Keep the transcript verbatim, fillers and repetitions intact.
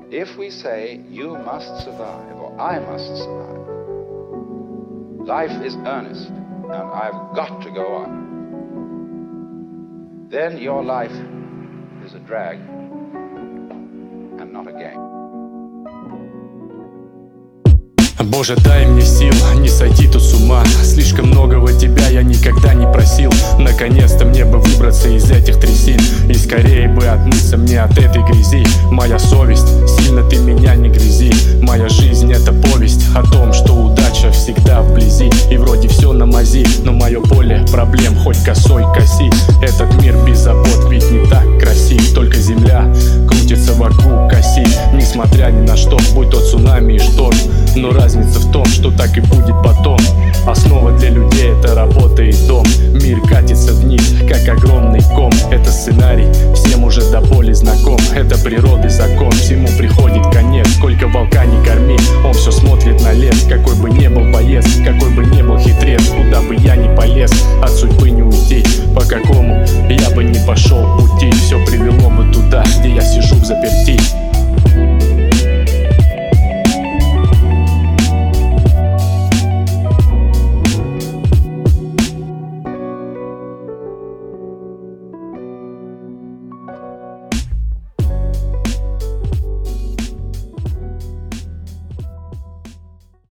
If we say, you must survive, or I must survive, life is earnest, and I've got to go on, then your life is a drag and not a game. Боже, дай мне сил не сойти тут с ума. Слишком многого тебя я никогда не просил. Наконец-то мне бы выбраться из этих трясин, и скорее бы отмыться мне от этой грязи. Моя совесть, сильно ты меня не грязи. Моя жизнь — это повесть о том, что удача всегда вблизи. И вроде все на мази, но мое поле проблем хоть косой коси. Этот мир без забот ведь не так красив. Только земля крутится вокруг оси, несмотря ни на что, будь то цунами и шторм. Но разница в том, что так и будет потом. Основа для людей — это работа и дом. Мир катится вниз, как огромный ком. Это сценарий, всем уже до боли знаком. Это природы закон, всему приходит конец. Сколько волка не корми, он все смотрит на лес. Какой бы ни был боец, какой бы ни был